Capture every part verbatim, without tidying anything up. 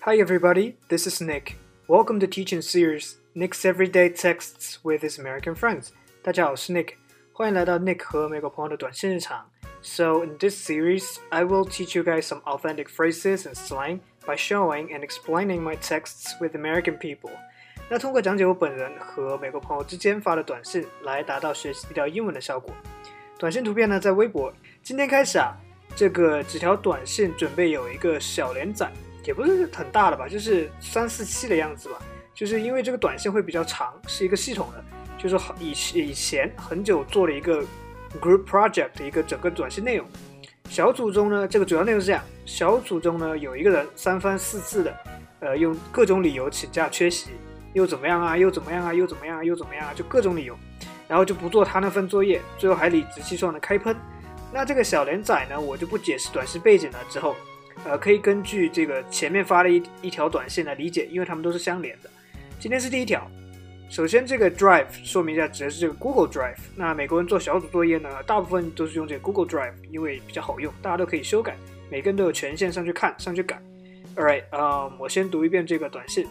Hi everybody, this is Nick. Welcome to teaching series Nick's Everyday Texts with his American friends. 大家好，我是 Nick， 欢迎来到 Nick 和美国朋友的短信日常。So in this series, I will teach you guys some authentic phrases and slang by showing and explaining my texts with American people. 那通过讲解我本人和美国朋友之间发的短信，来达到学习地道英文的效果。短信图片呢，在微博。今天开始啊，这个几条短信准备有一个小连载，也不是很大的吧，就是三四期的样子吧。就是因为这个短信会比较长，是一个系统的，就是以以前很久做了一个 group project 的一个整个短信内容。小组中呢，这个主要内容是这样：小组中呢有一个人三番四次的，呃，用各种理由请假缺席，又怎么样啊，又怎么样啊，又怎么样啊，又怎么样啊，就各种理由，然后就不做他那份作业，最后还理直气壮的开喷。那这个小连载呢，我就不解释短信背景了，之后，呃，可以根据这个前面发的一一条短信来理解，因为它们都是相连的。今天是第一条。首先这个 Drive 说明一下指的是这个 Google Drive。那美国人做小组作业呢，大部分都是用这个 Google Drive， 因为比较好用，大家都可以修改，每个人都有权限上去看上去改。 Alright， um, 我先读一遍这个短信。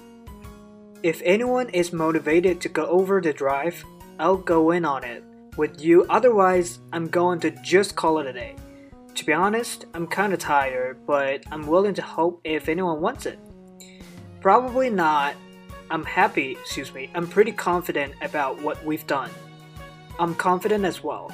If anyone is motivated to go over the drive, I'll go in on it with you, otherwise I'm going to just call it a day. To be honest, I'm kind of tired, but I'm willing to help if anyone wants it. Probably not.I'm happy, excuse me, I'm pretty confident about what we've done. I'm confident as well.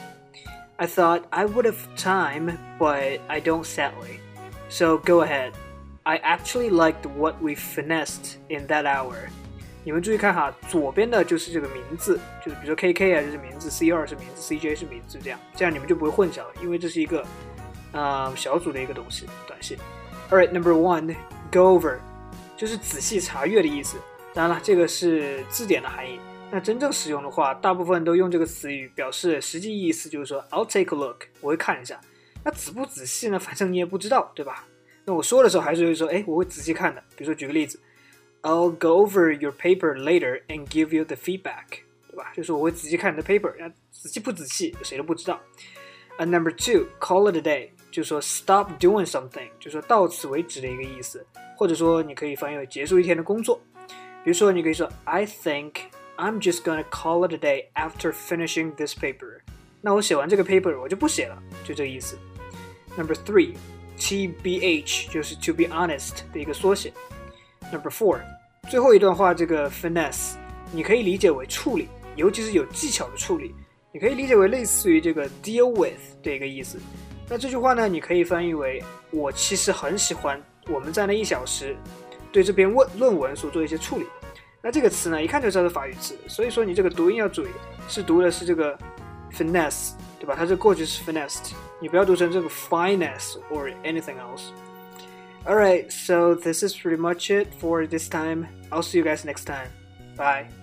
I thought I would have time, but I don't sadly. So go ahead. I actually liked what we finessed in that hour. 你们注意看哈，左边的就是这个名字，就是比如说 K K 啊，就是名字 C 二 是名字 C J 是名字，这样这样你们就不会混淆了，因为这是一个呃小组的一个东西短信。Alright, number one, go over 就是仔细查阅的意思。当然了，这个是字典的含义。那真正使用的话，大部分都用这个词语表示实际意思，就是说 I'll take a look， 我会看一下。那仔不仔细呢？反正你也不知道，对吧？那我说的时候还是会说，哎，我会仔细看的。比如说举个例子 ，I'll go over your paper later and give you the feedback， 对吧？就是我会仔细看你的 paper， 那仔细不仔细，谁都不知道。And number two, call it a day， 就是说 stop doing something， 就是说到此为止的一个意思，或者说你可以翻译为结束一天的工作。比如说你可以说 I think I'm just gonna call it a day after finishing this paper。 那我写完这个 paper 我就不写了，就这个意思。 Number three, T B H 就是 to be honest 的一个缩写。 Number four, 最后一段话这个 finesse 你可以理解为处理，尤其是有技巧的处理，你可以理解为类似于这个 deal with 的一个意思。那这句话呢，你可以翻译为我其实很喜欢我们在那一小时对这篇论文所做一些处理。那这个词呢，一看就知道是法语词，所以说你这个读音要注意，是读的是这个 finesse， 对吧？它这过去是 finessed， 你不要读成这个 finesse or anything else. Alright, so this is pretty much it for this time. I'll see you guys next time. Bye.